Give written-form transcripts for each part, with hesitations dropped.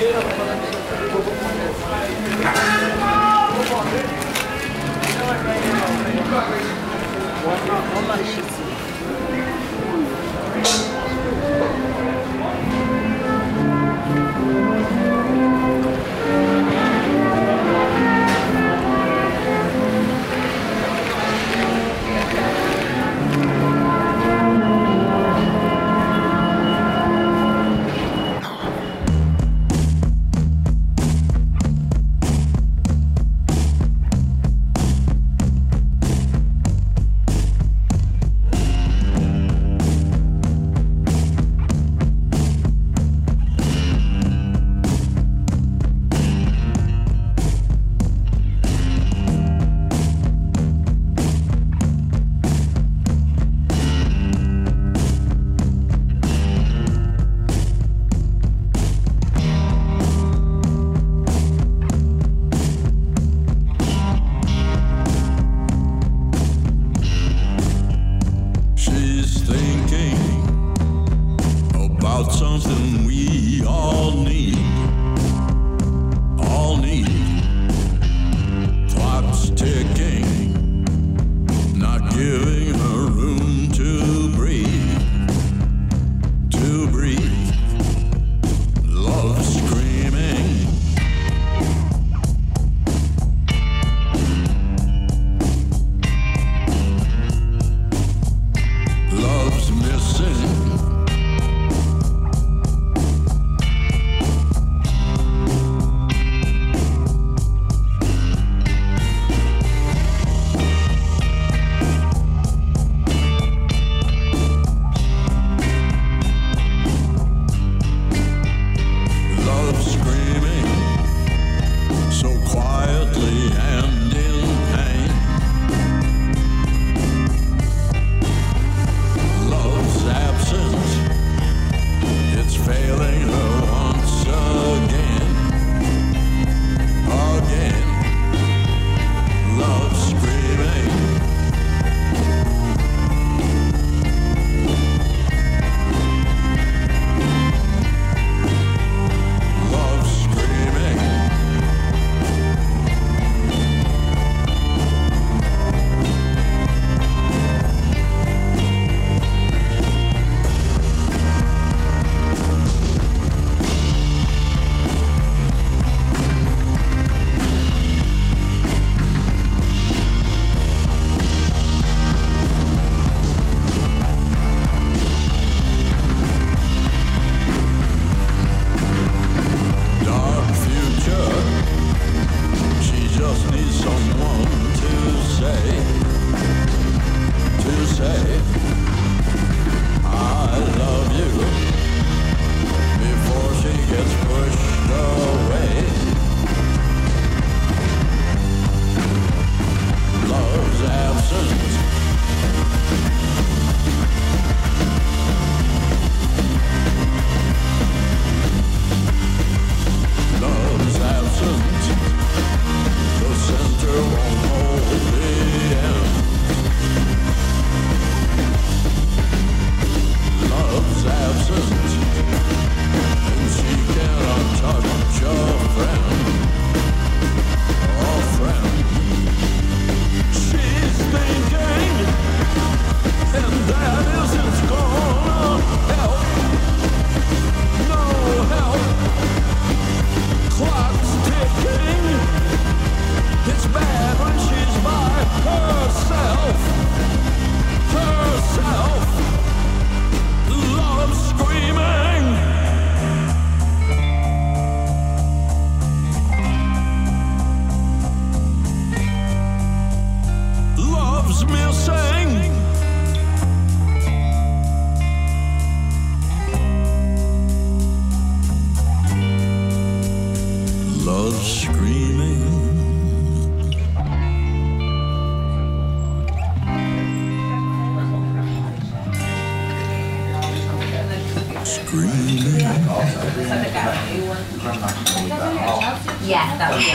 Yeah, that was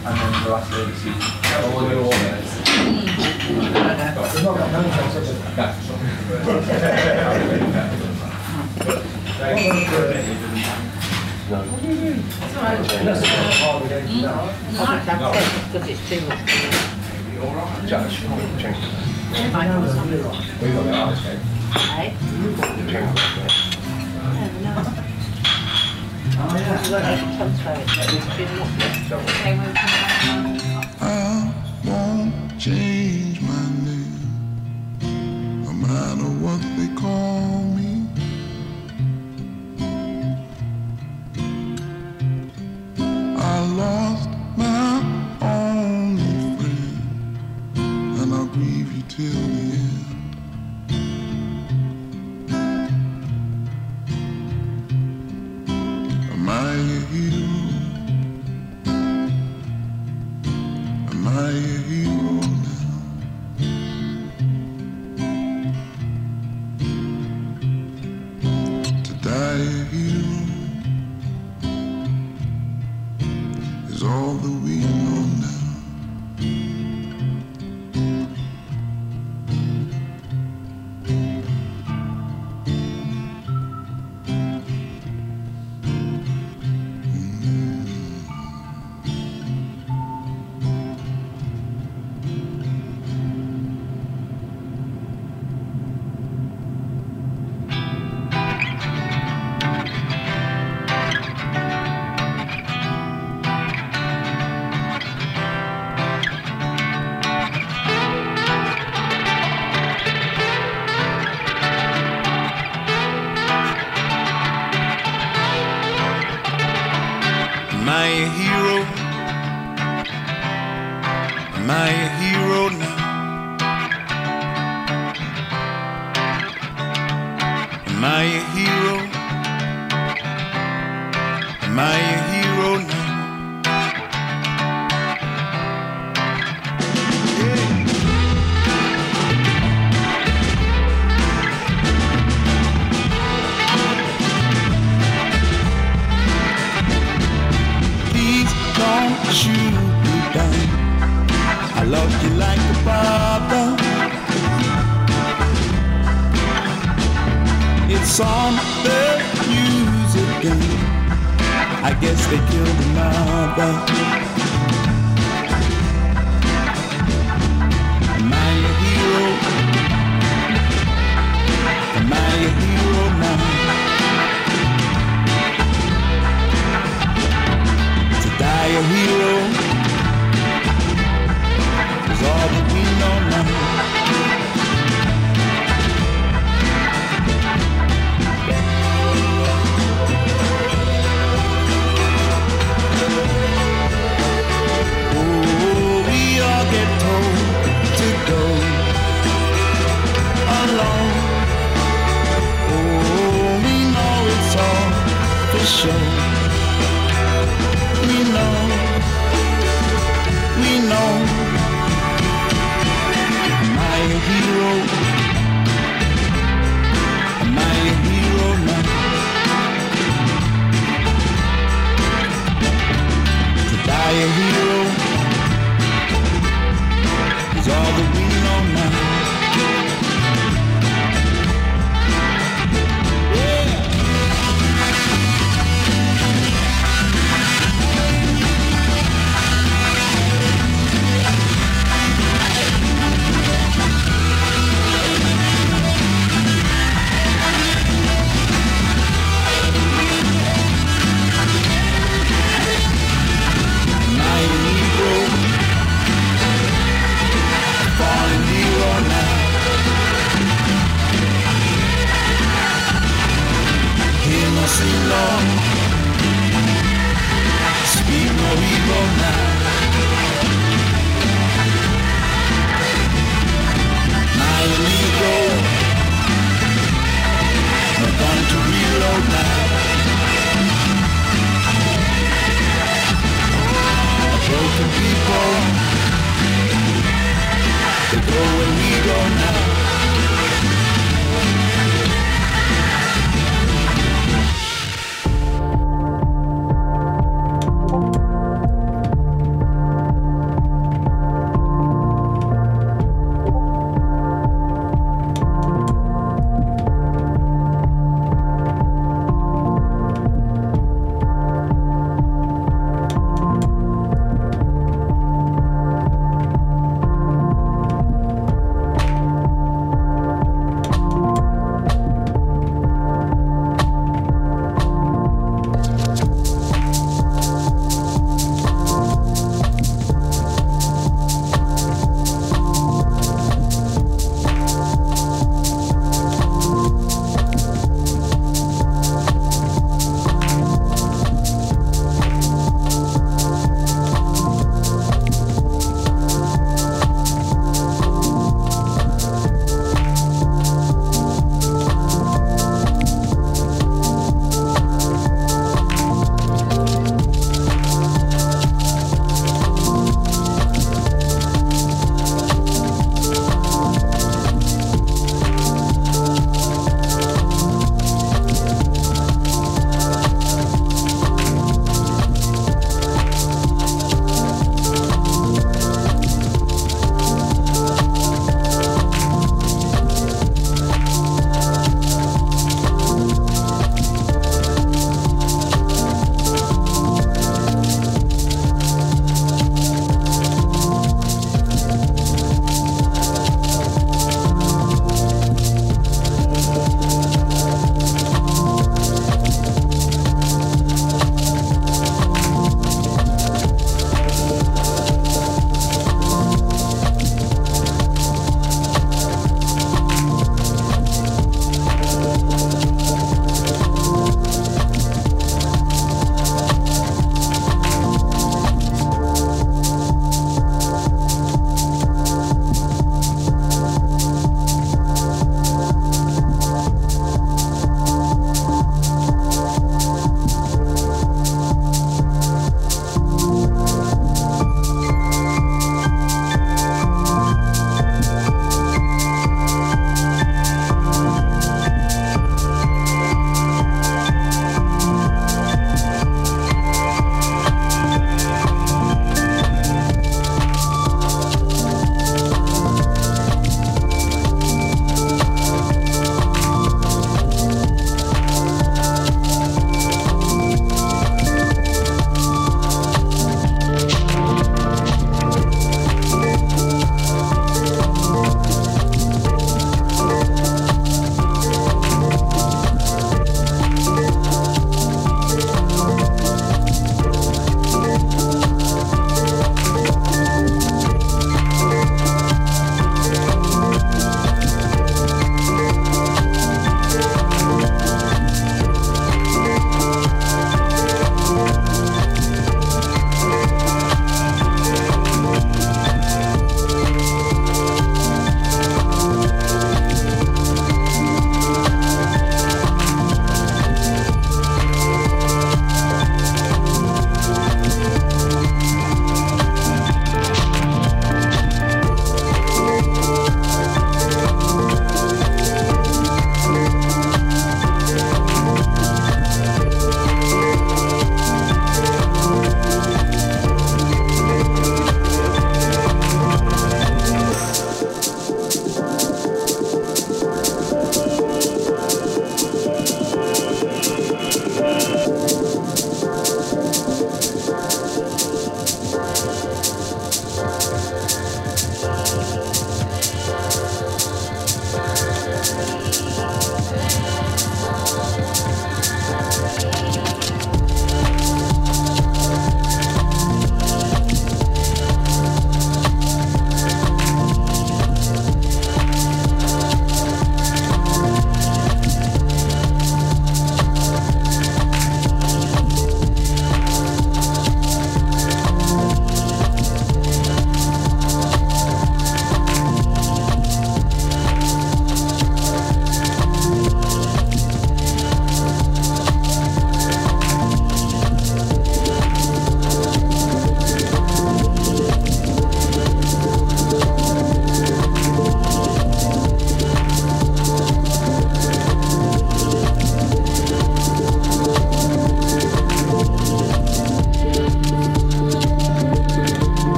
and then the last day of the season. All the all Because it's too much. I won't change my name, no matter what they call me. I lost my only friend, and I'll grieve you till the end. Am I a hero? Am I a hero now? To die a hero is all that we know now. Am I a hero? Am I a hero now? Am I a hero? Am I a hero now? Please don't shoot me down. I love you like a brother. It's on the news again. I guess they killed another. Am I a hero? Am I a hero now? To die a hero is all that we know now. Oh, we all get told to go alone. Oh, we know it's all for sure. We know. Am I a hero? Am I a hero now? To die a hero is all that we know now. Am I a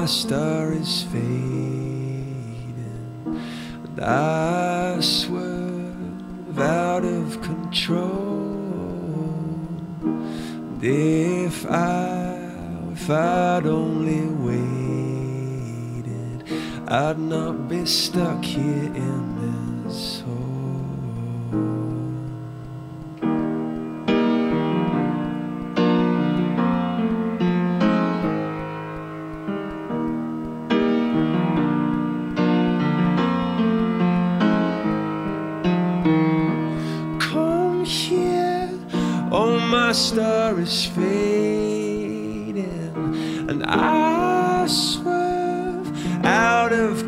my star is fading, and I swerve out of control. And if I'd only waited, I'd not be stuck here in this hole. Oh, my star is fading, and I swerve out of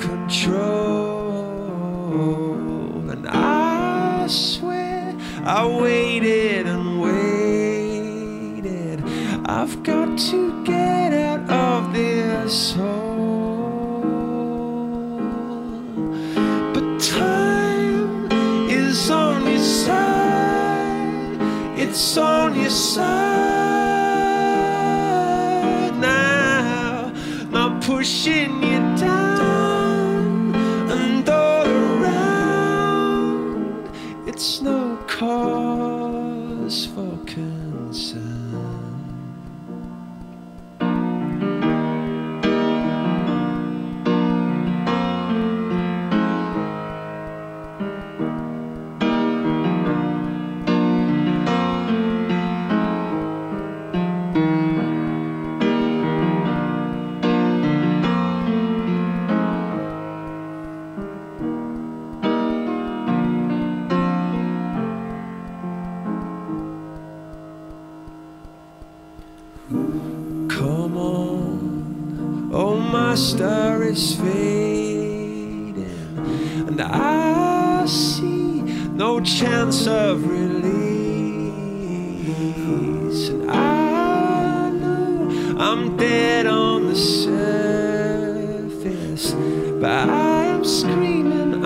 control. And I swear I waited and waited. I've got to get out of this hole. But time is on your side. It's on your side now, not pushing you down and all around. It's no cause for concern. Come on, oh, my star is fading, and I see no chance of release. And I know I'm dead on the surface, but I am screaming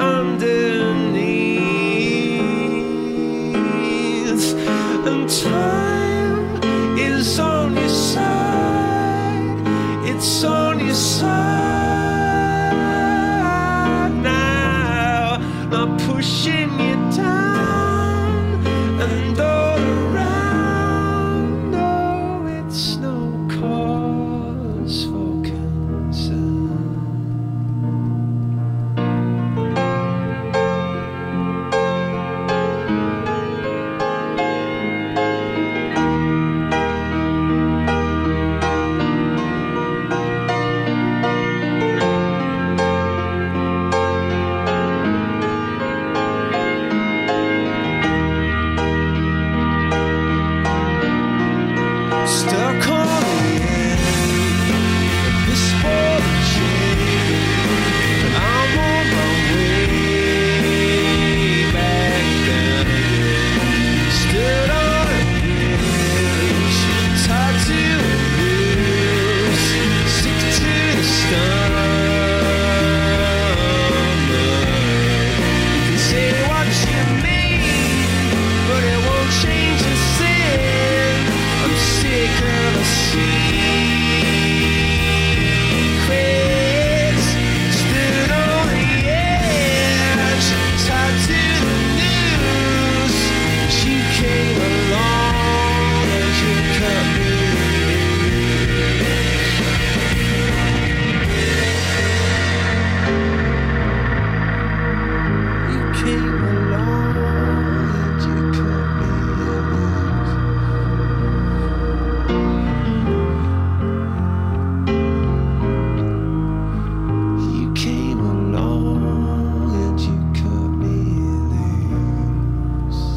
underneath. And time is on your side, it's on your side now, not pushing you down and all around. No, it's no cause for concern. Stuck on the end of this ball chain, but I'm on my way back down again. Stood on a bridge, tied to the wheels, stick to the stomach. You can say what you mean, but it won't change a thing. I'm sick of the secrets, stood on the edge, tied to the news. She came along and you cut me loose. You came along and you cut me loose. You came along and you cut me loose.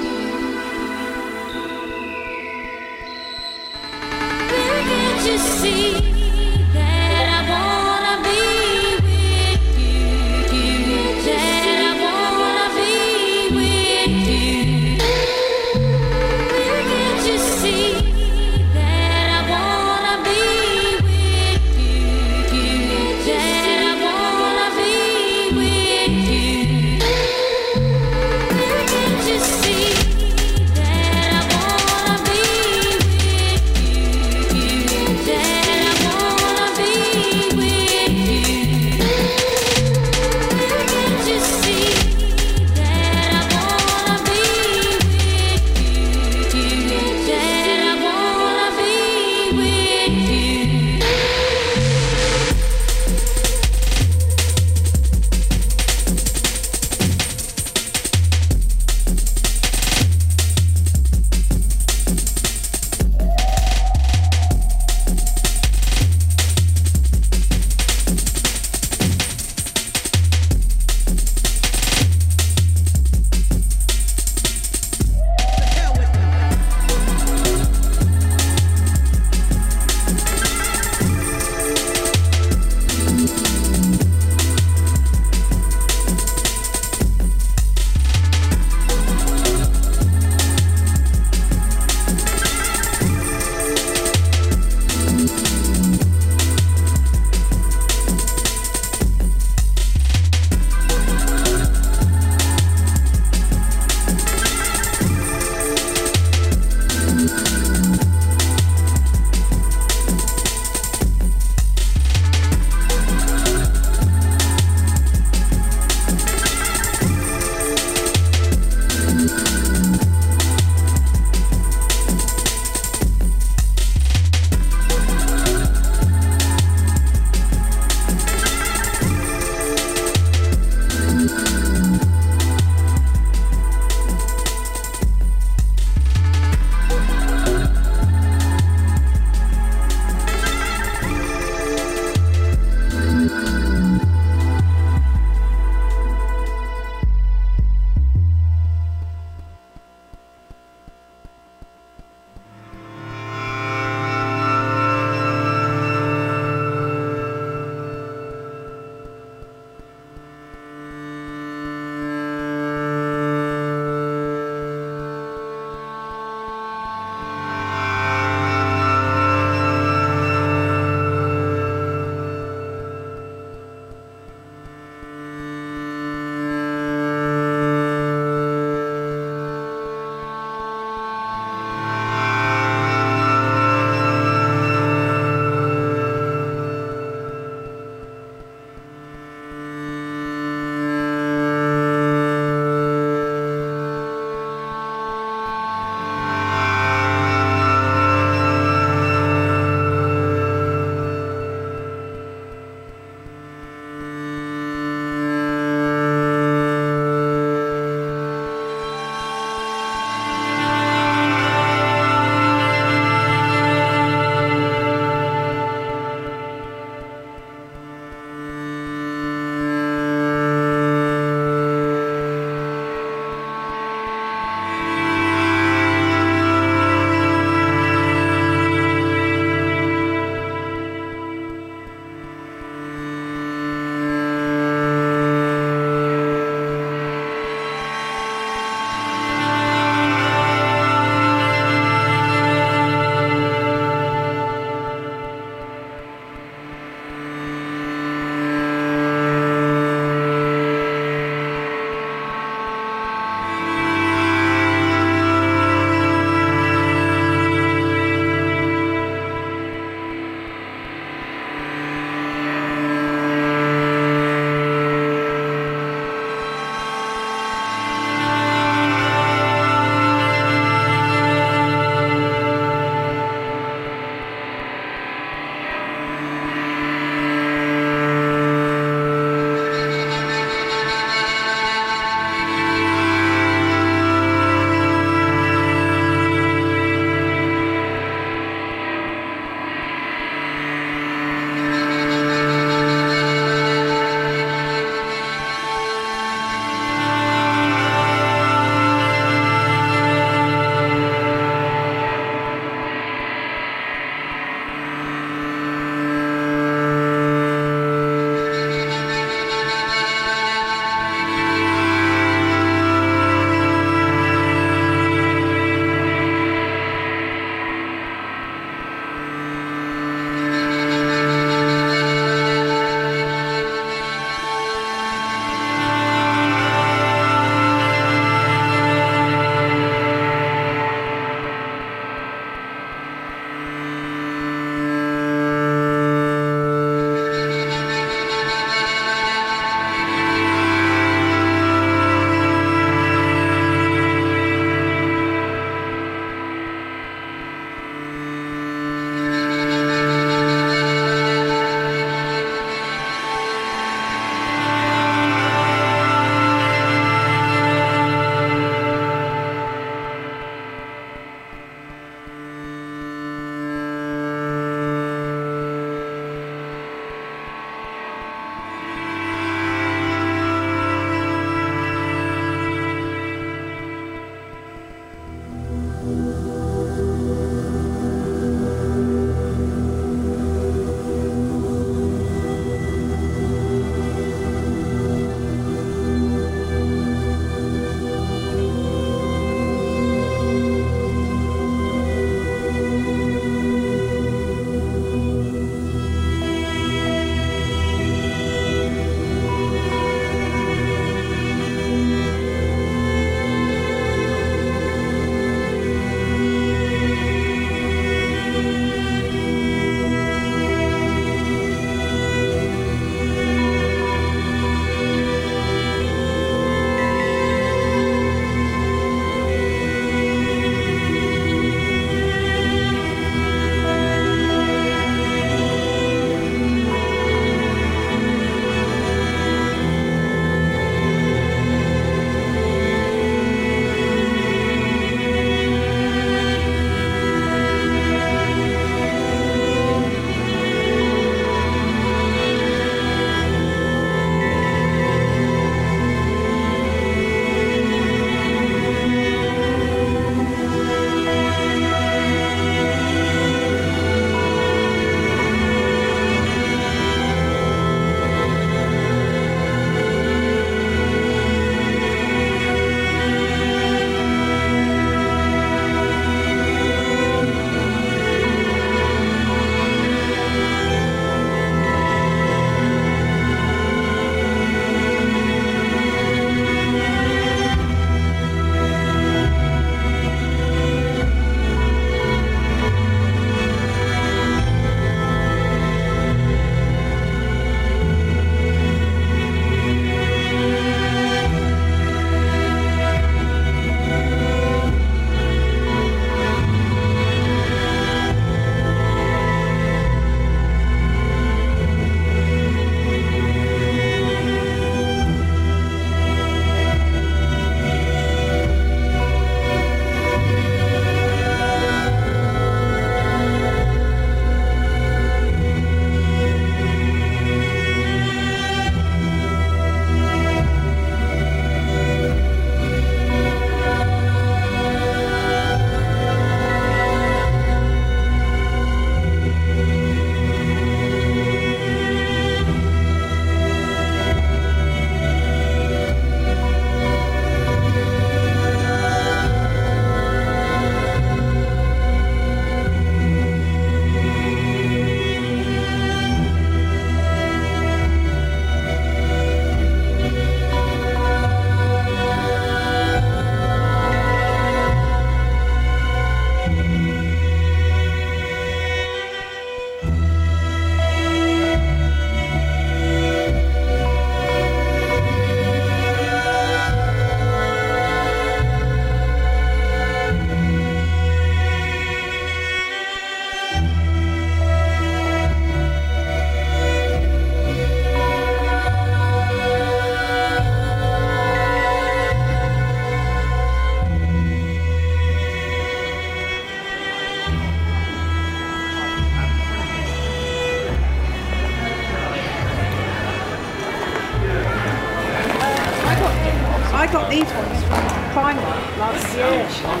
I got these ones from Primark last year. £1.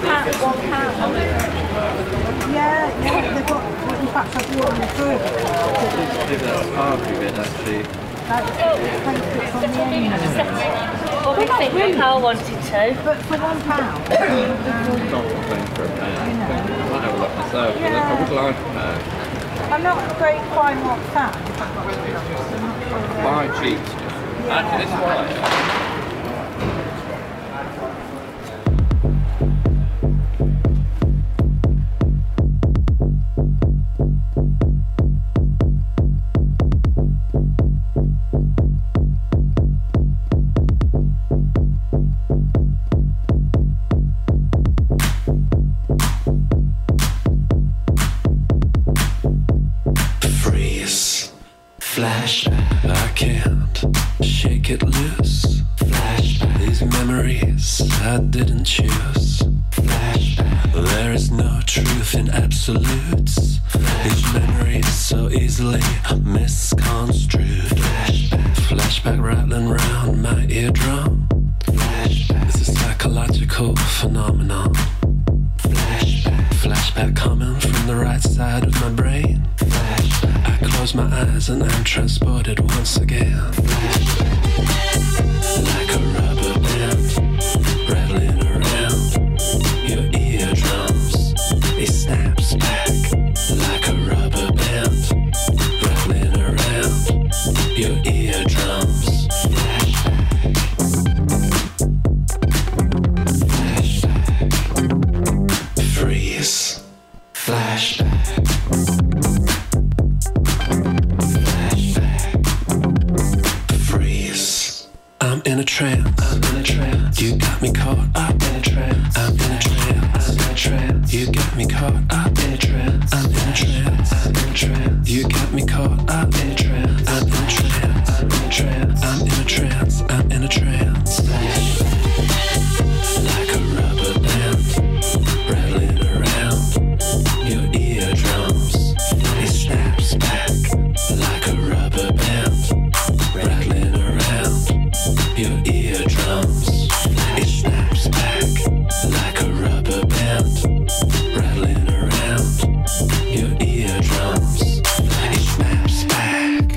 Yeah, they've got, in fact I've worn them through. Maybe that's half of it actually. It's on the end. Well, we think Carl wanted to. But for £1. Not paying for a pound. I might have a look myself, but I would like to know. I'm not a great Primark fan. Buy cheap stuff. Actually, this one. Flashback, I can't shake it loose. Flashback, these memories I didn't choose. Flashback, there is no truth in absolutes. These memories so easily misconstrued. Flashback, flashback rattling round my eardrum. Flashback, it's a psychological phenomenon. Flashback, flashback coming from the right side of my brain. Flashback, I close my eyes and I'm transported once again. Like a rubber band, rattling around your eardrums. It snaps back like a rubber band, rattling around your eardrums. Freeze. Flashback. I'm in a trance. You got me caught up in a trance. I'm in a trance. You got me caught up in a trance. I'm in a trance. You got me caught up in a trance. I'm in a trance. I'm in a trance. I'm in a trance. Like a rubber band, rattling around your eardrums. It snaps back like a rubber band, rattling around your eardrums. It snaps back like a rubber band, rattling around your eardrums. It snaps back.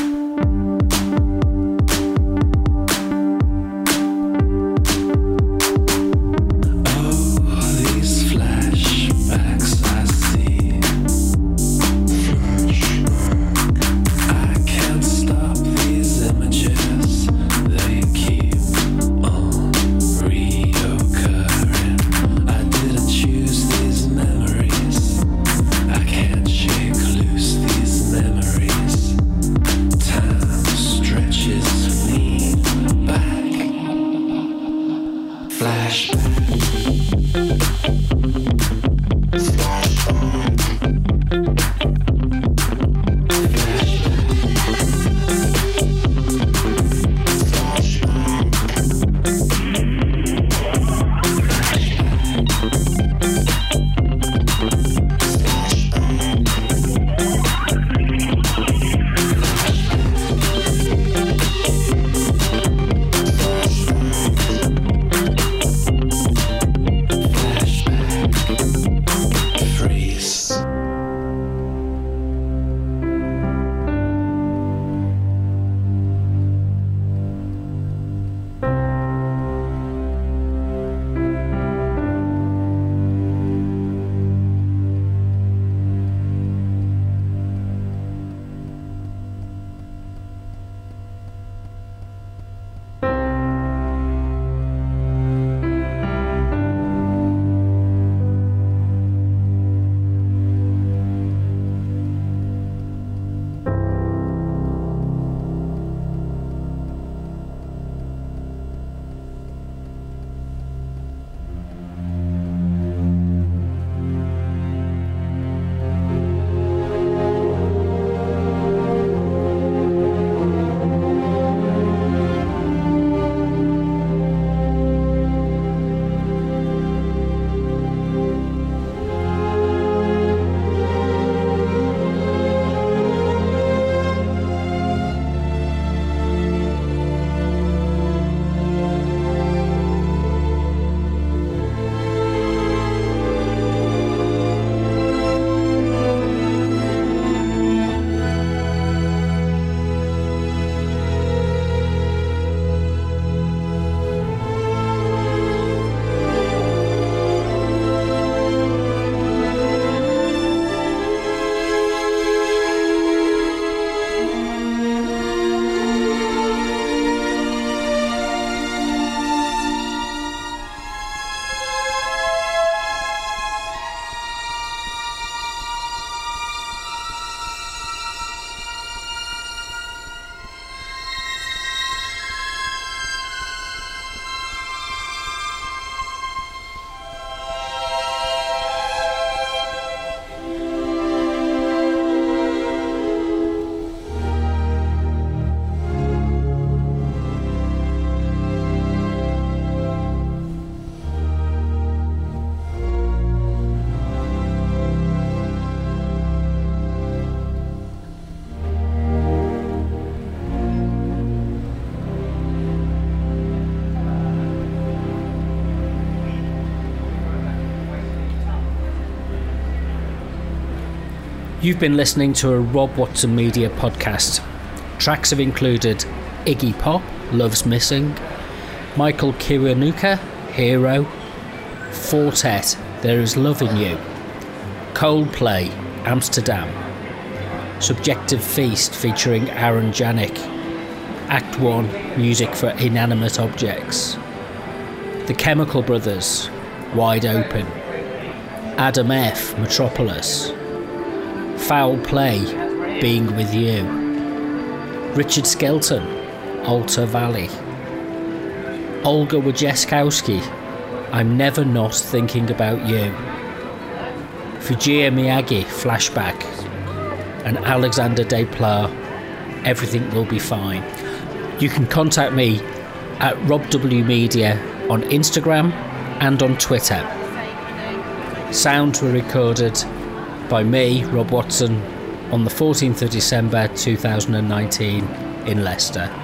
Oh, these flashbacks I see. I can't stop these images. They keep on reoccurring. I didn't choose these memories. I can't shake loose these memories. Time stretches me back. Flashback. You've been listening to a Rob Watson Media podcast. Tracks have included Iggy Pop, Love's Missing, Michael Kiwanuka, Hero, Fortet, There Is Love in You, Coldplay, Amsterdam, Subjective Feast featuring Aaron Janik, Act 1, Music for Inanimate Objects, The Chemical Brothers, Wide Open, Adam F, Metropolis, Foul Play, Being With You, Richard Skelton, Alta Valley, Olga Wojciechowski, I'm Never Not Thinking About You, Fujia Miyagi, Flashback, and Alexander Desplat, Everything Will Be Fine. You can contact me at Rob W Media on Instagram and on Twitter. Sounds were recorded by me, Rob Watson, on the 14th of December 2019 in Leicester.